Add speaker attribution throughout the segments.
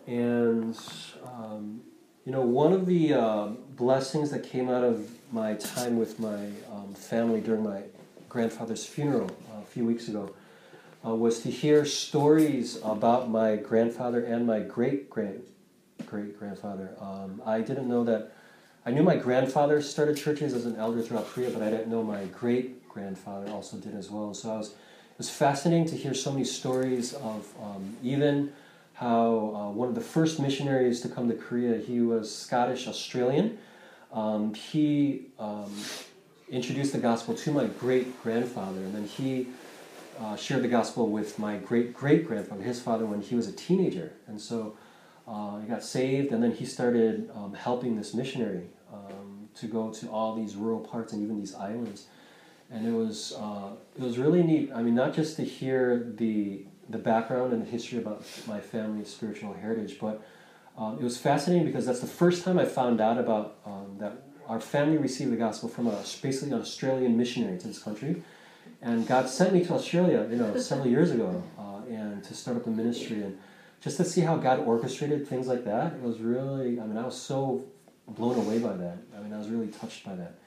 Speaker 1: And, one of the blessings that came out of my time with my family during my grandfather's funeral a few weeks ago was to hear stories about my grandfather and my great-grandfather. I didn't know that. I knew my grandfather started churches as an elder throughout Korea, but I didn't know my great-grandfather also did as well. So it was fascinating to hear so many stories of even how one of the first missionaries to come to Korea, he was Scottish-Australian. He introduced the gospel to my great-grandfather, and then he shared the gospel with my great-great-grandfather, his father, when he was a teenager. And so he got saved, and then he started helping this missionary to go to all these rural parts and even these islands. And it was really neat. I mean, not just to hear the background and the history about my family's spiritual heritage, but it was fascinating because that's the first time I found out about that our family received the gospel from basically an Australian missionary to this country. And God sent me to Australia, several years ago, and to start up a ministry, and just to see how God orchestrated things like that. It was really, I was so blown away by that. I was really touched by that.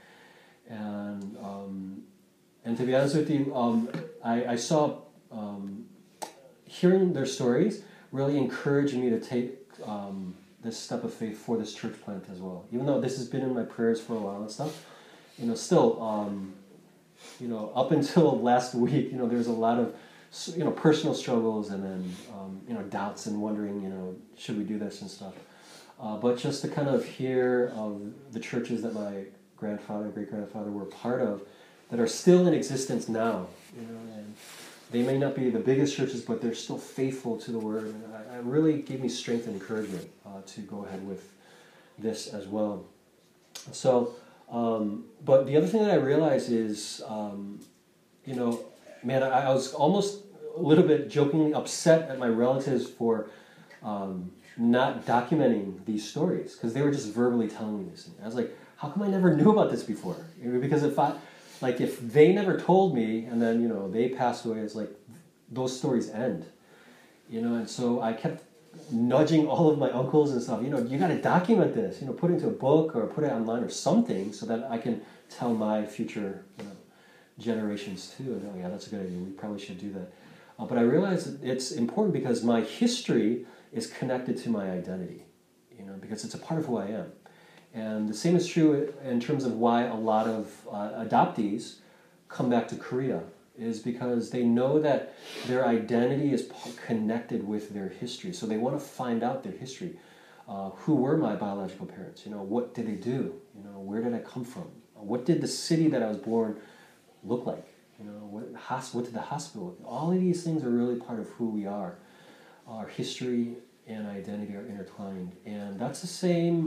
Speaker 1: And to be honest with you, I saw hearing their stories really encouraged me to take this step of faith for this church plant as well. Even though this has been in my prayers for a while and stuff, still, up until last week, there's a lot of, personal struggles and then, doubts and wondering, should we do this and stuff. But just to kind of hear of the churches that my grandfather and great-grandfather were part of that are still in existence now, and they may not be the biggest churches, but they're still faithful to the Word. And it really gave me strength and encouragement to go ahead with this as well. So, but the other thing that I realized is, I was almost a little bit jokingly upset at my relatives for not documenting these stories, because they were just verbally telling me this. And I was like, how come I never knew about this before? Because if they never told me and then, they passed away, it's like those stories end. And so I kept nudging all of my uncles and stuff, you got to document this, put it into a book or put it online or something so that I can tell my future generations too. And, yeah, that's a good idea. We probably should do that. But I realized that it's important because my history is connected to my identity, because it's a part of who I am. And the same is true in terms of why a lot of adoptees come back to Korea, is because they know that their identity is connected with their history. So they want to find out their history. Who were my biological parents? What did they do? Where did I come from? What did the city that I was born look like? What did the hospital look like? All of these things are really part of who we are. Our history and identity are intertwined. And that's the same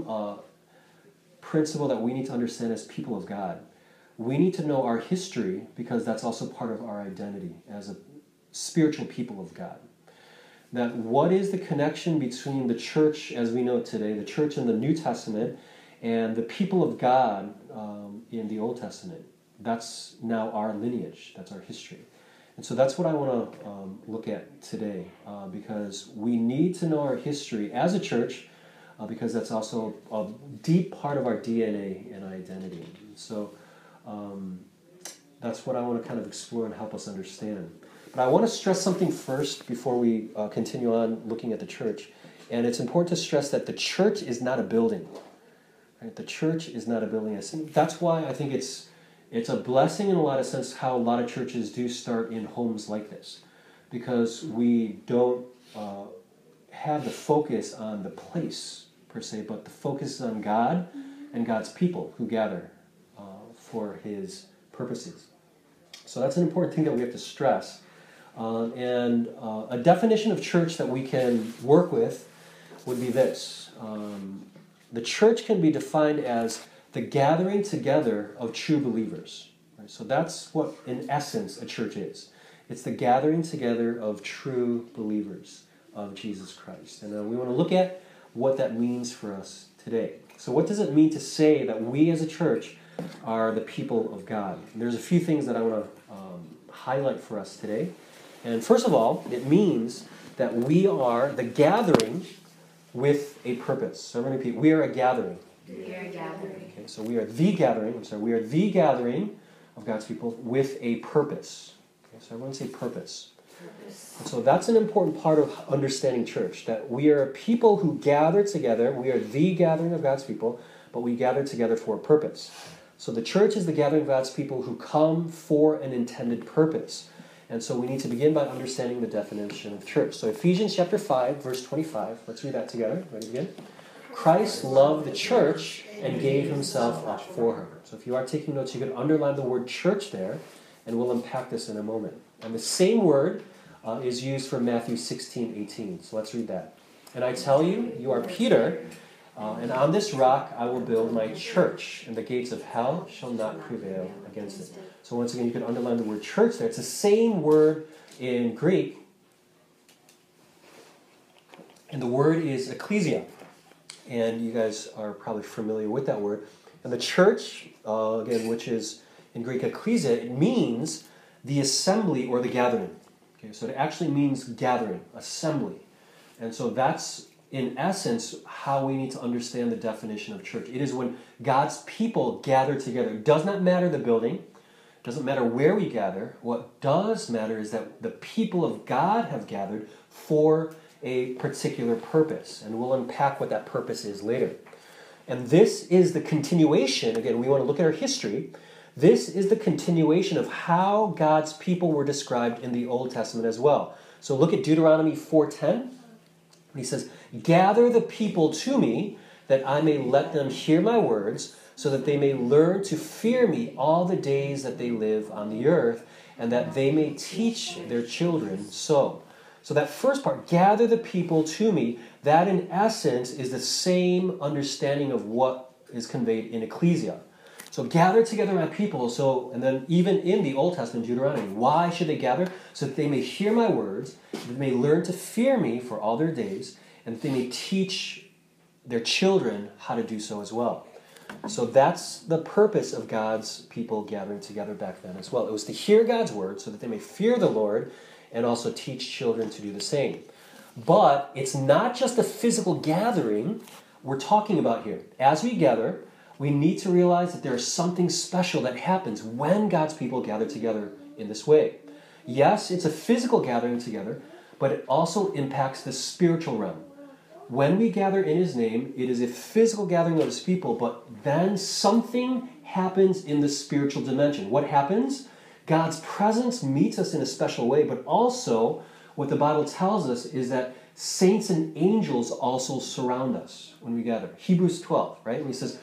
Speaker 1: principle that we need to understand as people of God. We need to know our history because that's also part of our identity as a spiritual people of God. That what is the connection between the church as we know it today, the church in the New Testament, and the people of God in the Old Testament? That's now our lineage. That's our history. And so that's what I want to look at today, because we need to know our history as a church, because that's also a deep part of our DNA and identity. So that's what I want to kind of explore and help us understand. But I want to stress something first before we continue on looking at the church. And it's important to stress that the church is not a building. Right? The church is not a building. That's why I think it's a blessing in a lot of sense how a lot of churches do start in homes like this. Because we don't have the focus on the place per se, but the focus is on God and God's people who gather for His purposes. So that's an important thing that we have to stress. And a definition of church that we can work with would be this. The church can be defined as the gathering together of true believers. Right? So that's what, in essence, a church is. It's the gathering together of true believers of Jesus Christ. And we want to look at what that means for us today. So what does it mean to say that we as a church are the people of God? And there's a few things that I want to highlight for us today. And first of all, it means that we are the gathering with a purpose. So I'm going to repeat. We are a gathering.
Speaker 2: We are a gathering.
Speaker 1: Okay, so we are the gathering. We are the gathering of God's people with a purpose. Okay, so everyone say purpose. And so that's an important part of understanding church, that we are a people who gather together. We are the gathering of God's people, but we gather together for a purpose. So the church is the gathering of God's people who come for an intended purpose. And so we need to begin by understanding the definition of church. So Ephesians chapter 5, verse 25. Let's read that together. Ready to begin? Christ loved the church and gave himself up for her. So if you are taking notes, you can underline the word church there, and we'll unpack this in a moment. And the same word is used for Matthew 16:18. So let's read that. And I tell you, you are Peter, and on this rock I will build my church, and the gates of hell shall not prevail against it. So once again, you can underline the word church there. It's the same word in Greek, and the word is ecclesia. And you guys are probably familiar with that word. And the church, again, which is in Greek ecclesia, it means the assembly or the gathering. Okay, so it actually means gathering, assembly. And so that's, in essence, how we need to understand the definition of church. It is when God's people gather together. It does not matter the building. It doesn't matter where we gather. What does matter is that the people of God have gathered for a particular purpose. And we'll unpack what that purpose is later. And this is the continuation. Again, we want to look at our history. This is the continuation of how God's people were described in the Old Testament as well. So look at Deuteronomy 4:10. He says, gather the people to me, that I may let them hear my words, so that they may learn to fear me all the days that they live on the earth, and that they may teach their children so. So that first part, gather the people to me, that in essence is the same understanding of what is conveyed in ecclesia. So gather together my people. So, and then even in the Old Testament, Deuteronomy, why should they gather? So that they may hear my words, that they may learn to fear me for all their days, and that they may teach their children how to do so as well. So that's the purpose of God's people gathering together back then as well. It was to hear God's word so that they may fear the Lord and also teach children to do the same. But it's not just a physical gathering we're talking about here. As we gather, we need to realize that there is something special that happens when God's people gather together in this way. Yes, it's a physical gathering together, but it also impacts the spiritual realm. When we gather in his name, it is a physical gathering of his people, but then something happens in the spiritual dimension. What happens? God's presence meets us in a special way, but also what the Bible tells us is that saints and angels also surround us when we gather. Hebrews 12, right? And he says,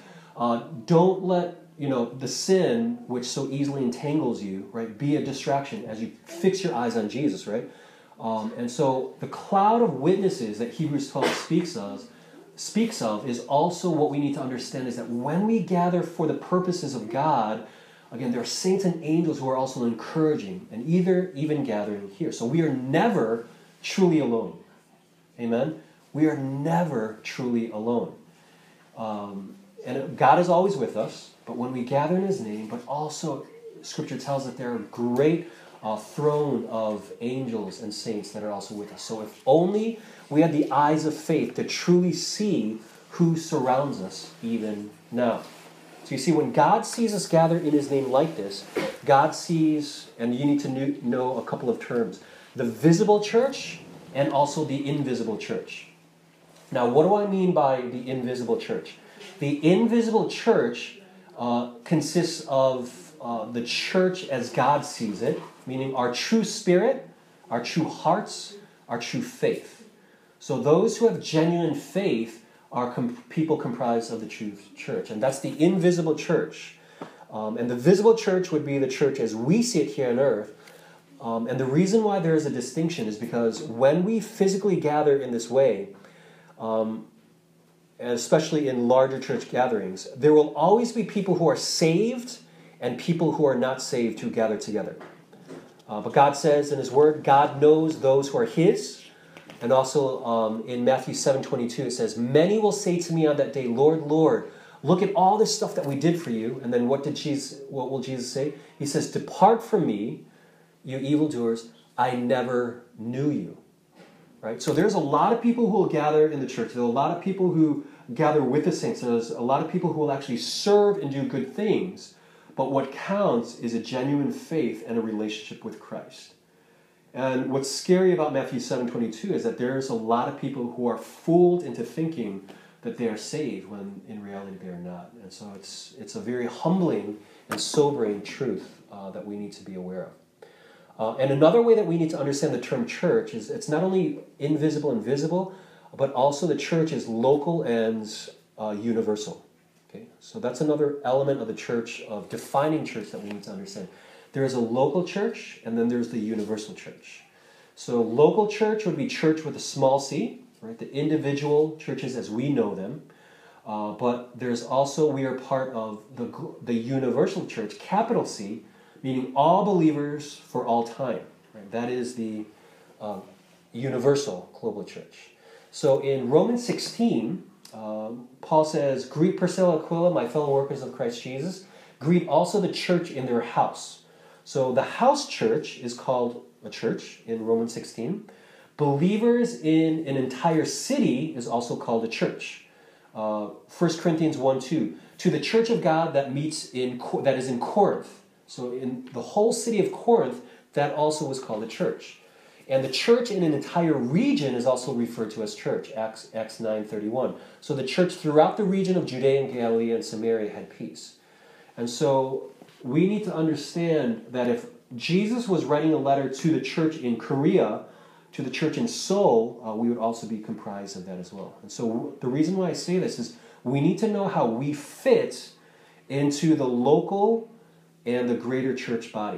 Speaker 1: don't let the sin which so easily entangles you, right, be a distraction as you fix your eyes on Jesus, right? And so the cloud of witnesses that Hebrews 12 speaks of is also what we need to understand, is that when we gather for the purposes of God, again, there are saints and angels who are also encouraging and even gathering here. So we are never truly alone. Amen? We are never truly alone. And God is always with us, but when we gather in his name, but also Scripture tells that there are a great throne of angels and saints that are also with us. So if only we had the eyes of faith to truly see who surrounds us even now. So you see, when God sees us gather in his name like this, God sees, and you need to know a couple of terms, the visible church and also the invisible church. Now, what do I mean by the invisible church? The invisible church consists of the church as God sees it, meaning our true spirit, our true hearts, our true faith. So those who have genuine faith are people comprised of the true church. And that's the invisible church. And the visible church would be the church as we see it here on earth. And the reason why there is a distinction is because when we physically gather in this way, especially in larger church gatherings, there will always be people who are saved and people who are not saved who gather together. But God says in his word, God knows those who are his. And also in Matthew 7:22, it says, many will say to me on that day, Lord, Lord, look at all this stuff that we did for you. And then what will Jesus say? He says, depart from me, you evildoers, I never knew you. right? So there's a lot of people who will gather in the church. There are a lot of people who gather with the saints. There's a lot of people who will actually serve and do good things. But what counts is a genuine faith and a relationship with Christ. And what's scary about Matthew 7:22 is that there's a lot of people who are fooled into thinking that they are saved when in reality they are not. And so it's a very humbling and sobering truth that we need to be aware of. And another way that we need to understand the term church is it's not only invisible and visible, but also the church is local and universal. Okay? So that's another element of the church, of defining church, that we need to understand. There is a local church, and then there's the universal church. So local church would be church with a small c, right? The individual churches as we know them. But there's also, we are part of the universal church, capital C, meaning all believers for all time. Right? That is the universal global church. So in Romans 16, Paul says, "Greet Priscilla and Aquila, my fellow workers of Christ Jesus. Greet also the church in their house." So the house church is called a church in Romans 16. Believers in an entire city is also called a church. 1 Corinthians 1:2, "To the church of God that is in Corinth." So in the whole city of Corinth, that also was called a church. And the church in an entire region is also referred to as church, Acts 9:31. So the church throughout the region of Judea and Galilee and Samaria had peace. And so we need to understand that if Jesus was writing a letter to the church in Korea, to the church in Seoul, we would also be comprised of that as well. And so the reason why I say this is we need to know how we fit into the local and the greater church body.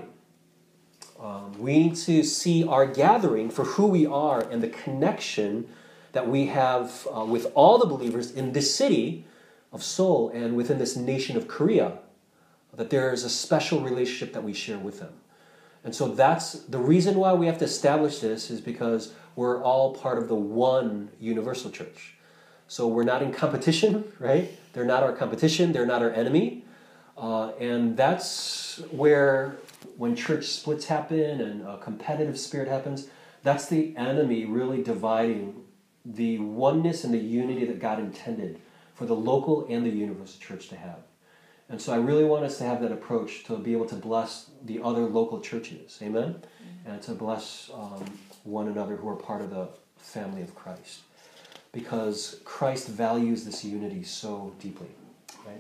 Speaker 1: We need to see our gathering for who we are and the connection that we have with all the believers in this city of Seoul and within this nation of Korea, that there is a special relationship that we share with them. And so that's the reason why we have to establish this, is because we're all part of the one universal church. So we're not in competition, right? They're not our competition. They're not our enemy. And that's where, when church splits happen and a competitive spirit happens, that's the enemy really dividing the oneness and the unity that God intended for the local and the universal church to have. And so I really want us to have that approach, to be able to bless the other local churches, amen? And to bless one another who are part of the family of Christ. Because Christ values this unity so deeply, right?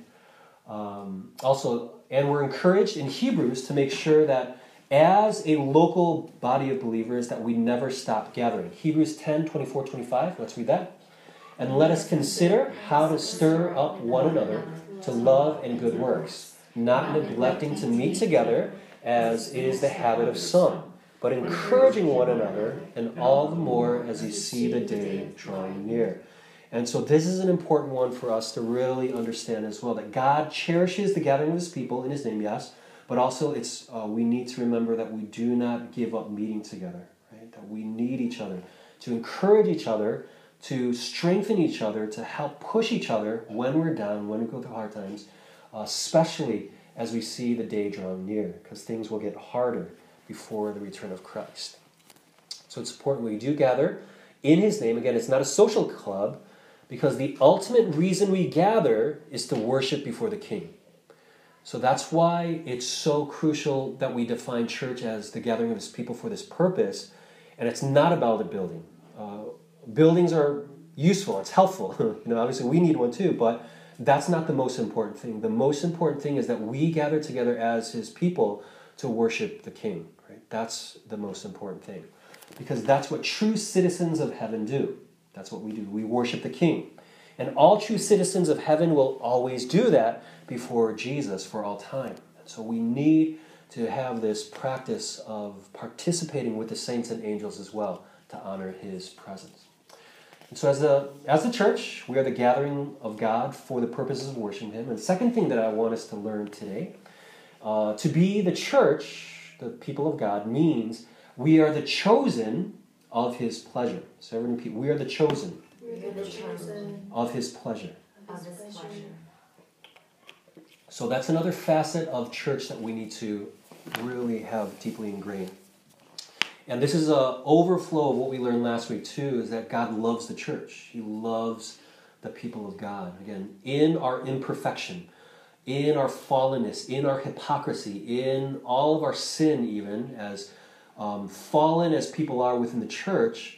Speaker 1: And we're encouraged in Hebrews to make sure that as a local body of believers that we never stop gathering. Hebrews 10:24-25, let's read that. "And let us consider how to stir up one another to love and good works, not neglecting to meet together, as is the habit of some, but encouraging one another, and all the more as you see the day drawing near." And so this is an important one for us to really understand as well, that God cherishes the gathering of His people in His name, yes, but also we need to remember that we do not give up meeting together, right? That we need each other to encourage each other, to strengthen each other, to help push each other when we're down, when we go through hard times, especially as we see the day drawing near, because things will get harder before the return of Christ. So it's important we do gather in His name. Again, it's not a social club, because the ultimate reason we gather is to worship before the King. So that's why it's so crucial that we define church as the gathering of His people for this purpose, and it's not about a building. Buildings are useful, it's helpful. Obviously we need one too, but that's not the most important thing. The most important thing is that we gather together as His people to worship the King. Right? That's the most important thing. Because that's what true citizens of heaven do. That's what we do. We worship the King. And all true citizens of heaven will always do that before Jesus for all time. And so we need to have this practice of participating with the saints and angels as well to honor His presence. And so as the church, we are the gathering of God for the purposes of worshiping Him. And the second thing that I want us to learn today, to be the church, the people of God, means we are the chosen of His pleasure. So everyone repeat, we are the chosen.
Speaker 2: We are the chosen
Speaker 1: of His pleasure.
Speaker 2: of His pleasure.
Speaker 1: So that's another facet of church that we need to really have deeply ingrained. And this is an overflow of what we learned last week too, is that God loves the church. He loves the people of God. Again, in our imperfection, in our fallenness, in our hypocrisy, in all of our sin even, as fallen as people are within the church,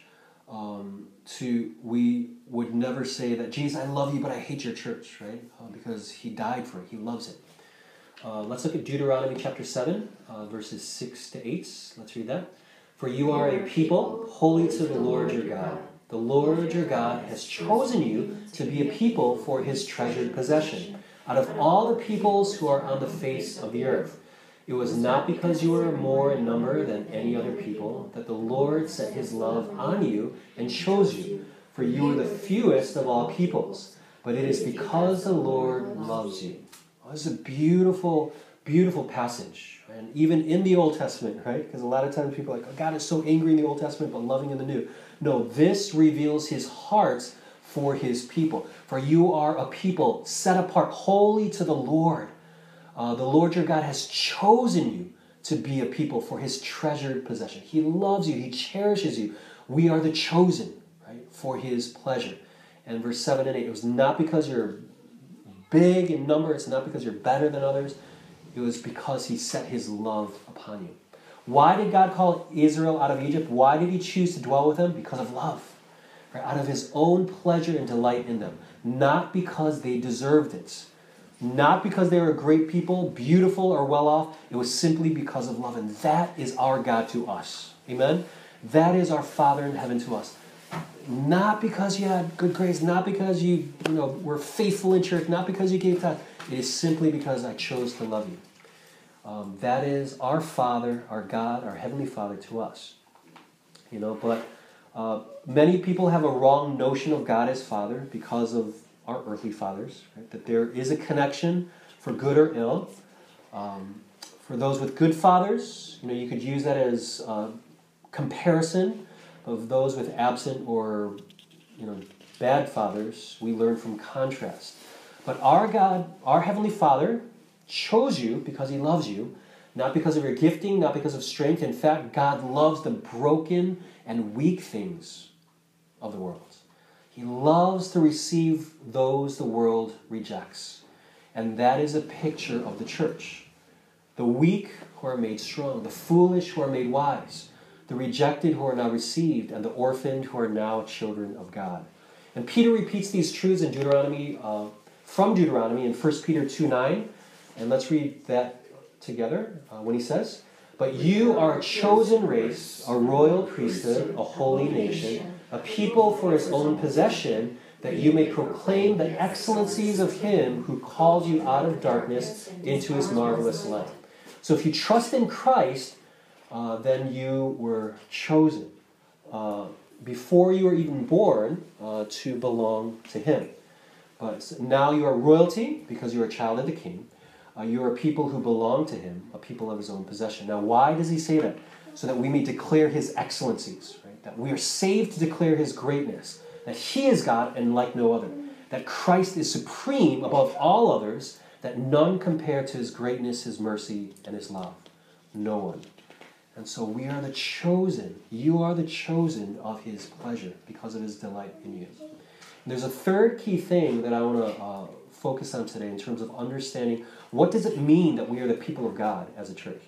Speaker 1: we would never say that, Jesus, I love you, but I hate your church, right? Because he died for it. He loves it. Let's look at Deuteronomy chapter 7, verses 6 to 8. Let's read that. For you are a people holy to the Lord your God. The Lord your God has chosen you to be a people for his treasured possession out of all the peoples who are on the face of the earth. It was not because you were more in number than any other people that the Lord set his love on you and chose you, for you were the fewest of all peoples, but it is because the Lord loves you. Oh, this is a beautiful, beautiful passage. And even in the Old Testament, right? Because a lot of times people are like, oh, God is so angry in the Old Testament, but loving in the New. No, this reveals his heart for his people. For you are a people set apart holy to the Lord. The Lord your God has chosen you to be a people for his treasured possession. He loves you. He cherishes you. We are the chosen, right, for his pleasure. And verse 7 and 8, it was not because you're big in number. It's not because you're better than others. It was because he set his love upon you. Why did God call Israel out of Egypt? Why did he choose to dwell with them? Because of love. Right? Out of his own pleasure and delight in them. Not because they deserved it. Not because they were great people, beautiful or well off. It was simply because of love. And that is our God to us. Amen? That is our Father in heaven to us. Not because you had good grades, not because you were faithful in church, not because you gave tithe. It is simply because I chose to love you. That is our Father, our God, our Heavenly Father to us. But many people have a wrong notion of God as Father because of our earthly fathers, right? That there is a connection for good or ill. For those with good fathers, you could use that as comparison of those with absent or bad fathers. We learn from contrast. But our God, our Heavenly Father, chose you because he loves you, not because of your gifting, not because of strength. In fact, God loves the broken and weak things of the world. He loves to receive those the world rejects. And that is a picture of the church. The weak who are made strong, the foolish who are made wise, the rejected who are now received, and the orphaned who are now children of God. And Peter repeats these truths in Deuteronomy, from Deuteronomy in 1 Peter 2:9. And let's read that together when he says, But you are a chosen race, a royal priesthood, a holy nation, a people for his own possession, that you may proclaim the excellencies of him who called you out of darkness into his marvelous light. So if you trust in Christ, then you were chosen before you were even born to belong to him. But now you are royalty because you are a child of the king. You are a people who belong to him, a people of his own possession. Now, why does he say that? So that we may declare his excellencies, right? That we are saved to declare his greatness, that he is God and like no other, that Christ is supreme above all others, that none compare to his greatness, his mercy, and his love. No one. And so we are the chosen. You are the chosen of his pleasure because of his delight in you. And there's a third key thing that I want to focus on today in terms of understanding what does it mean that we are the people of God as a church.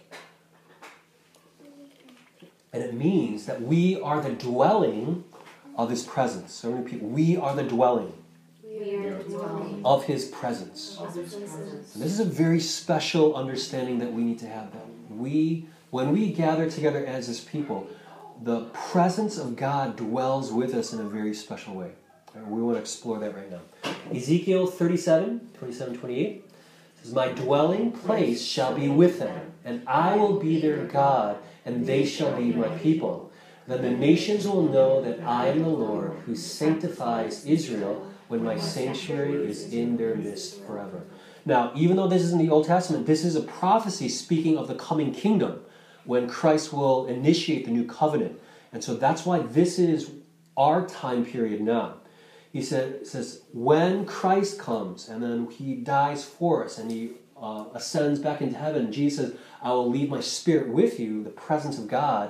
Speaker 1: And it means that we are the dwelling of his presence. So many people, we are the dwelling of his presence. And this is a very special understanding that we need to have. That when we gather together as his people, the presence of God dwells with us in a very special way. And we want to explore that right now. Ezekiel 37:27-28 says, My dwelling place shall be with them, and I will be their God, and they shall be my people. Then the nations will know that I am the Lord who sanctifies Israel when my sanctuary is in their midst forever. Now, even though this is in the Old Testament, this is a prophecy speaking of the coming kingdom when Christ will initiate the new covenant. And so that's why this is our time period now. He says, when Christ comes and then he dies for us and he ascends back into heaven, Jesus says, I will leave my spirit with you, the presence of God.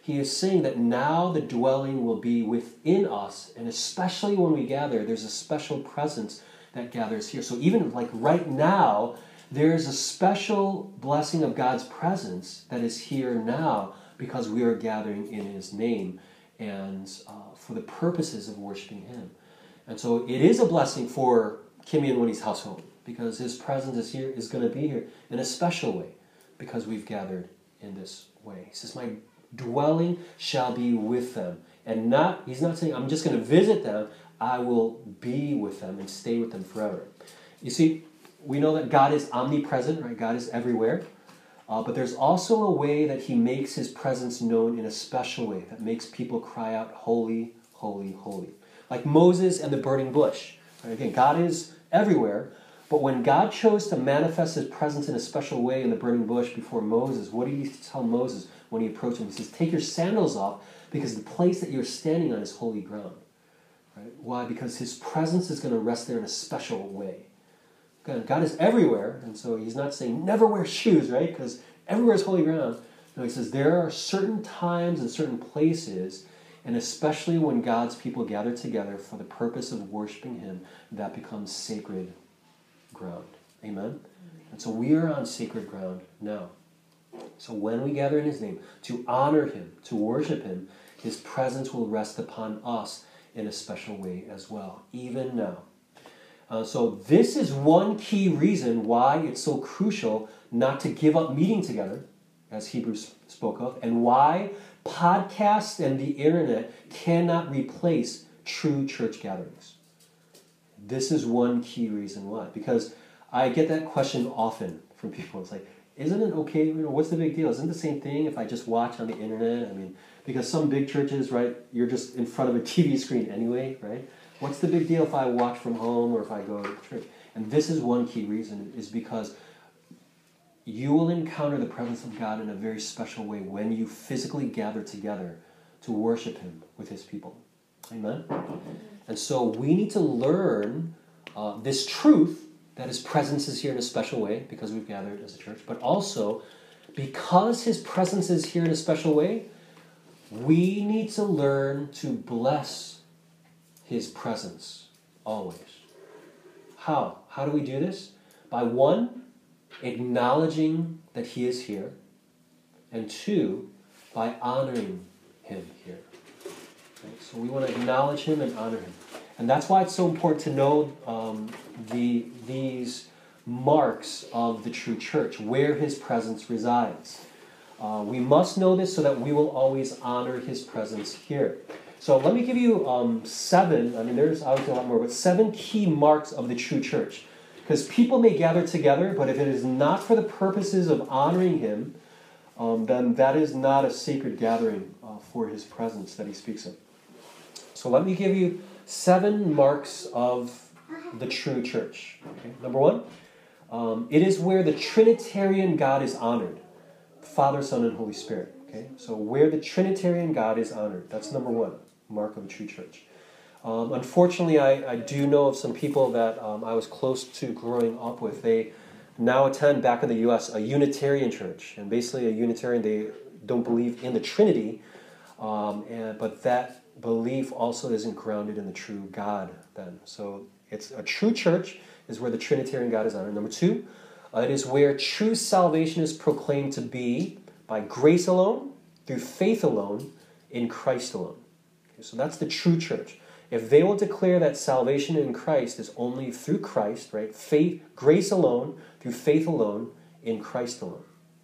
Speaker 1: he is saying that now the dwelling will be within us, and especially when we gather, there's a special presence that gathers here. So even like right now, there's a special blessing of God's presence that is here now because we are gathering in his name and for the purposes of worshiping him. And so it is a blessing for Kimmy and Woody's household because his presence is here, is going to be here in a special way because we've gathered in this way. He says, my dwelling shall be with them. And he's not saying, I'm just going to visit them. I will be with them and stay with them forever. You see, we know that God is omnipresent, right? God is everywhere. But there's also a way that he makes his presence known in a special way that makes people cry out, holy, holy, holy. Like Moses and the burning bush. Right? Again, God is everywhere. But when God chose to manifest his presence in a special way in the burning bush before Moses, what did he tell Moses when he approached him? He says, take your sandals off because the place that you're standing on is holy ground. Right? Why? Because his presence is going to rest there in a special way. God is everywhere, and so he's not saying never wear shoes, right? Because everywhere is holy ground. No, he says there are certain times and certain places, and especially when God's people gather together for the purpose of worshiping him, that becomes sacred ground. Amen? And so we are on sacred ground now. So when we gather in his name to honor him, to worship him, his presence will rest upon us in a special way as well, even now. So this is one key reason why it's so crucial not to give up meeting together, as Hebrews spoke of, and why podcasts and the internet cannot replace true church gatherings. This is one key reason why. Because I get that question often from people. It's like, isn't it okay? What's the big deal? Isn't it the same thing if I just watch on the internet? I mean, because some big churches, right, you're just in front of a TV screen anyway, right? What's the big deal if I watch from home or if I go to church? And this is one key reason, is because you will encounter the presence of God in a very special way when you physically gather together to worship him with his people. Amen? And so we need to learn this truth that his presence is here in a special way because we've gathered as a church, but also because his presence is here in a special way, we need to learn to bless his presence always. How? How do we do this? By one, acknowledging that he is here, and two, by honoring him here. Okay? So we want to acknowledge him and honor him. And that's why it's so important to know these marks of the true church, where his presence resides. We must know this so that we will always honor his presence here. So let me give you 7, I mean there's obviously a lot more, but 7 key marks of the true church. Because people may gather together, but if it is not for the purposes of honoring him, then that is not a sacred gathering for his presence that he speaks of. So let me give you 7 marks of the true church. Okay? Number 1, it is where the Trinitarian God is honored. Father, Son, and Holy Spirit. Okay? So where the Trinitarian God is honored. That's number 1, mark of a true church. Unfortunately, I do know of some people that I was close to growing up with. They now attend, back in the U.S., a Unitarian church. And basically a Unitarian, they don't believe in the Trinity, but that belief also isn't grounded in the true God then. So it's a true church is where the Trinitarian God is honored. Number 2, it is where true salvation is proclaimed to be by grace alone, through faith alone, in Christ alone. Okay, so that's the true church. If they will declare that salvation in Christ is only through Christ, right? Faith, grace alone, through faith alone, in Christ alone.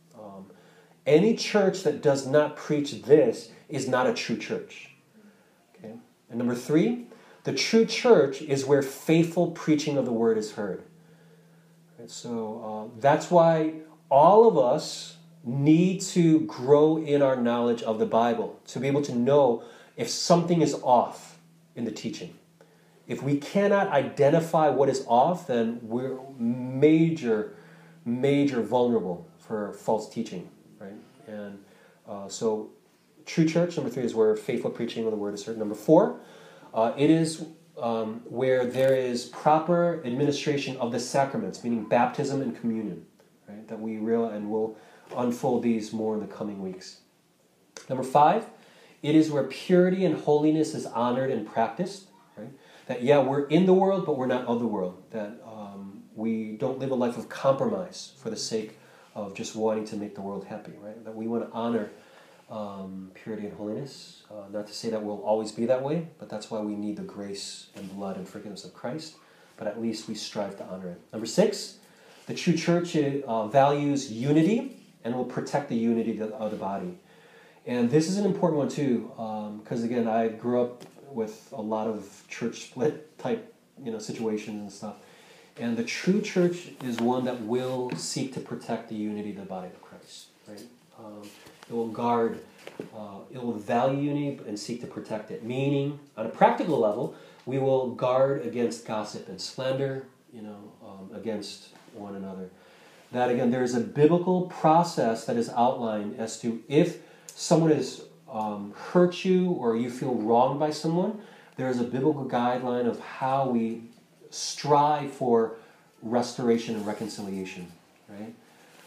Speaker 1: Any church that does not preach this is not a true church. Okay? And number 3, the true church is where faithful preaching of the word is heard. Right? So that's why all of us need to grow in our knowledge of the Bible, to be able to know if something is off in the teaching. If we cannot identify what is off, then we're major vulnerable for false teaching, right? And so true church, number 3, is where faithful preaching of the word is heard. Number 4, it is where there is proper administration of the sacraments, meaning baptism and communion, right? That we realize, and we'll unfold these more in the coming weeks. Number 5, It is where purity and holiness is honored and practiced. Right? That, yeah, we're in the world, but we're not of the world. That we don't live a life of compromise for the sake of just wanting to make the world happy. Right? That we want to honor purity and holiness. Not to say that we'll always be that way, but that's why we need the grace and blood and forgiveness of Christ. But at least we strive to honor it. Number 6, the true church values unity and will protect the unity of the body. And this is an important one too, because again, I grew up with a lot of church split type situations and stuff. And the true church is one that will seek to protect the unity of the body of Christ. Right? It will guard, it will value unity and seek to protect it. Meaning, on a practical level, we will guard against gossip and slander, against one another. That again, there's a biblical process that is outlined as to if someone has hurt you or you feel wronged by someone, there is a biblical guideline of how we strive for restoration and reconciliation. Right?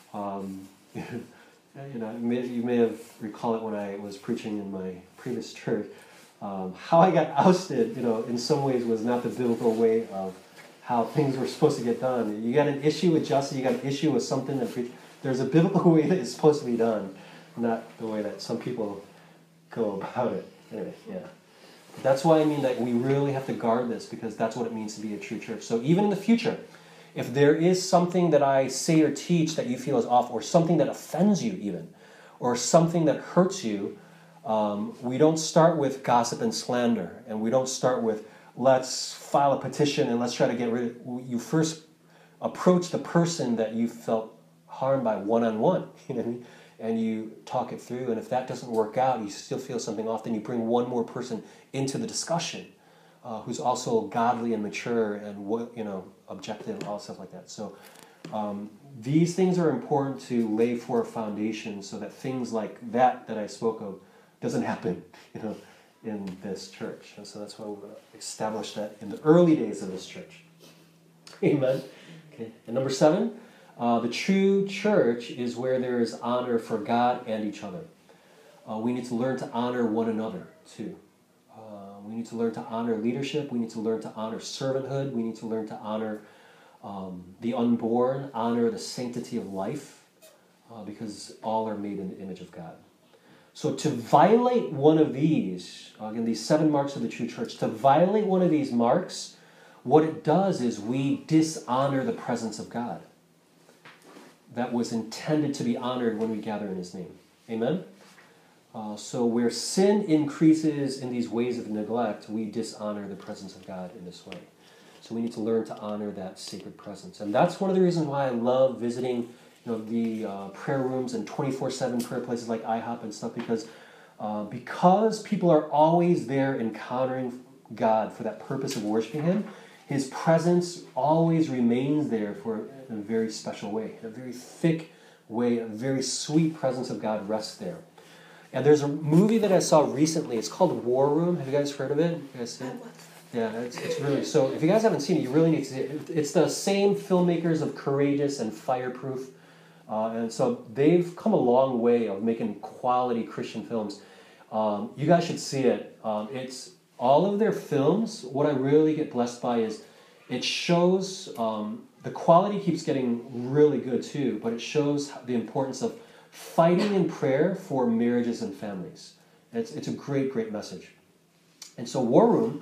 Speaker 1: You may have recalled it when I was preaching in my previous church. How I got ousted, in some ways was not the biblical way of how things were supposed to get done. You got an issue with justice, you got an issue with something that there's a biblical way that it's supposed to be done, not the way that some people go about it. Anyway, yeah. That's why I mean that we really have to guard this, because that's what it means to be a true church. So even in the future, if there is something that I say or teach that you feel is off, or something that offends you even, or something that hurts you, we don't start with gossip and slander, and we don't start with let's file a petition and let's try to get rid of it. You first approach the person that you felt harmed by one-on-one, what I mean? And you talk it through, and if that doesn't work out, you still feel something off, then you bring one more person into the discussion who's also godly and mature and objective, all stuff like that. So these things are important to lay for a foundation so that things like that I spoke of doesn't happen, in this church. And so that's why we established that in the early days of this church. Amen. Okay. And number 7, the true church is where there is honor for God and each other. We need to learn to honor one another too. We need to learn to honor leadership. We need to learn to honor servanthood. We need to learn to honor the unborn, honor the sanctity of life, because all are made in the image of God. So to violate one of these, again, these 7 marks of the true church, to violate one of these marks, what it does is we dishonor the presence of God that was intended to be honored when we gather in His name. Amen? So where sin increases in these ways of neglect, we dishonor the presence of God in this way. So we need to learn to honor that sacred presence. And that's one of the reasons why I love visiting the prayer rooms and 24/7 prayer places like IHOP and stuff, because people are always there encountering God for that purpose of worshiping Him. His presence always remains there in a very special way, in a very thick way, a very sweet presence of God rests there. And there's a movie that I saw recently. It's called War Room. Have you guys heard of it? You guys seen it? Yeah, it's really, so if you guys haven't seen it, you really need to see it. It's the same filmmakers of Courageous and Fireproof. And so they've come a long way of making quality Christian films. You guys should see it. It's all of their films. What I really get blessed by is it shows, the quality keeps getting really good too, but it shows the importance of fighting in prayer for marriages and families. It's a great, great message. And so War Room,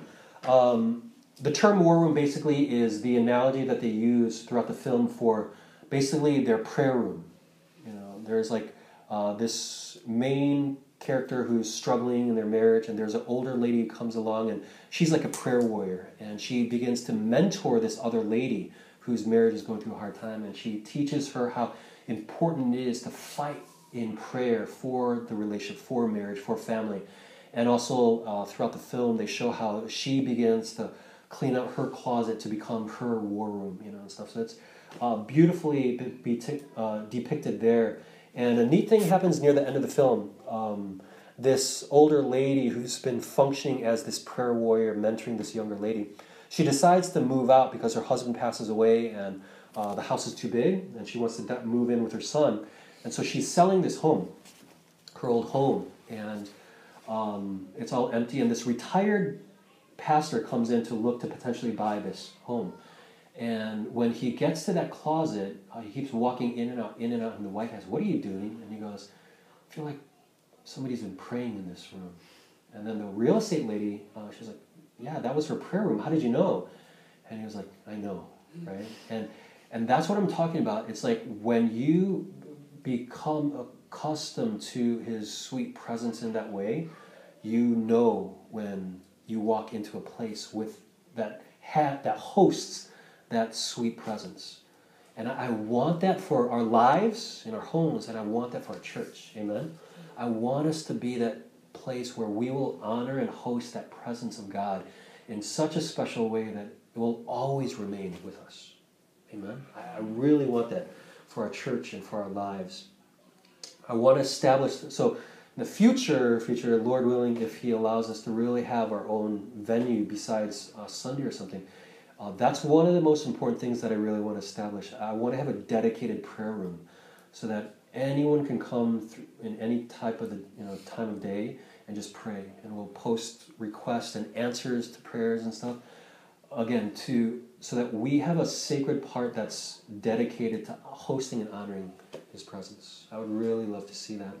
Speaker 1: the term War Room basically is the analogy that they use throughout the film for basically their prayer room. There's like this main character who's struggling in their marriage, and there's an older lady who comes along, and she's like a prayer warrior, and she begins to mentor this other lady whose marriage is going through a hard time, and she teaches her how important it is to fight in prayer for the relationship, for marriage, for family. And also throughout the film, they show how she begins to clean out her closet to become her war room, and stuff. So it's beautifully depicted there. And a neat thing happens near the end of the film. This older lady who's been functioning as this prayer warrior, mentoring this younger lady, she decides to move out because her husband passes away and the house is too big, and she wants to move in with her son. And so she's selling this home, her old home. And It's all empty, and this retired pastor comes in to look to potentially buy this home. And when he gets to that closet, he keeps walking in and out, and the wife asks, "What are you doing?" And he goes, "I feel like somebody's been praying in this room." And then the real estate lady, she's like, "Yeah, that was her prayer room. How did you know?" And he was like, "I know," right? And that's what I'm talking about. It's like when you become accustomed to his sweet presence in that way, you know when you walk into a place with that hosts that sweet presence. And I want that for our lives, in our homes, and I want that for our church. Amen? I want us to be that place where we will honor and host that presence of God in such a special way that it will always remain with us. Amen? I really want that for our church and for our lives. I want to establish, so in the future, Lord willing, if He allows us to really have our own venue besides Sunday or something, that's one of the most important things that I really want to establish. I want to have a dedicated prayer room so that anyone can come through in any type of time of day and just pray. And we'll post requests and answers to prayers and stuff. Again, so that we have a sacred part that's dedicated to hosting and honoring His presence. I would really love to see that.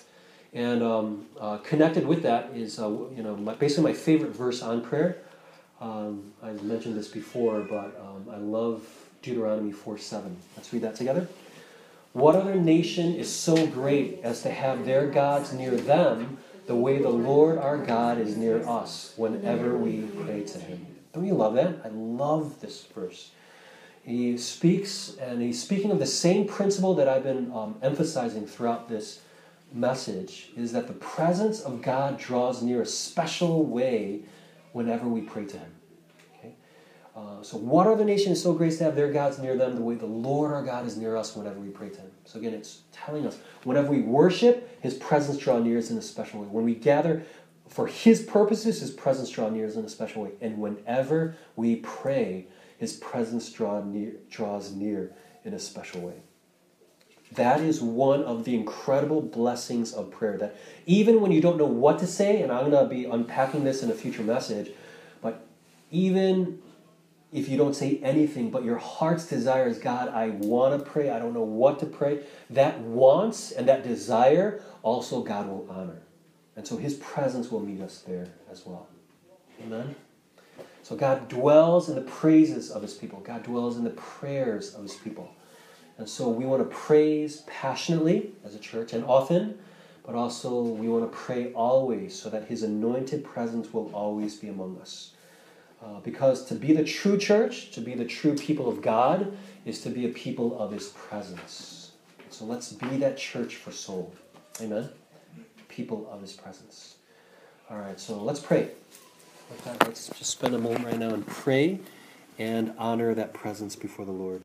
Speaker 1: And connected with that is, basically my favorite verse on prayer. I've mentioned this before, but I love Deuteronomy 4:7. Let's read that together. "What other nation is so great as to have their gods near them the way the Lord our God is near us whenever we pray to Him?" Don't you love that? I love this verse. He speaks, and he's speaking of the same principle that I've been emphasizing throughout this message, is that the presence of God draws near a special way whenever we pray to Him. Okay? So what other nation is so great to have their gods near them the way the Lord our God is near us whenever we pray to Him? So again, it's telling us, whenever we worship, His presence draws near us in a special way. When we gather for His purposes, His presence draws near us in a special way. And whenever we pray, His presence draws near in a special way. That is one of the incredible blessings of prayer, that even when you don't know what to say, and I'm going to be unpacking this in a future message, but even if you don't say anything, but your heart's desire is, "God, I want to pray, I don't know what to pray," that wants and that desire, also God will honor. And so His presence will meet us there as well. Amen? So God dwells in the praises of His people. God dwells in the prayers of His people. And so we want to praise passionately as a church and often, but also we want to pray always so that His anointed presence will always be among us. Because to be the true church, to be the true people of God, is to be a people of His presence. So let's be that church for soul. Amen? People of His presence. All right, so let's pray. With that, let's just spend a moment right now and pray and honor that presence before the Lord.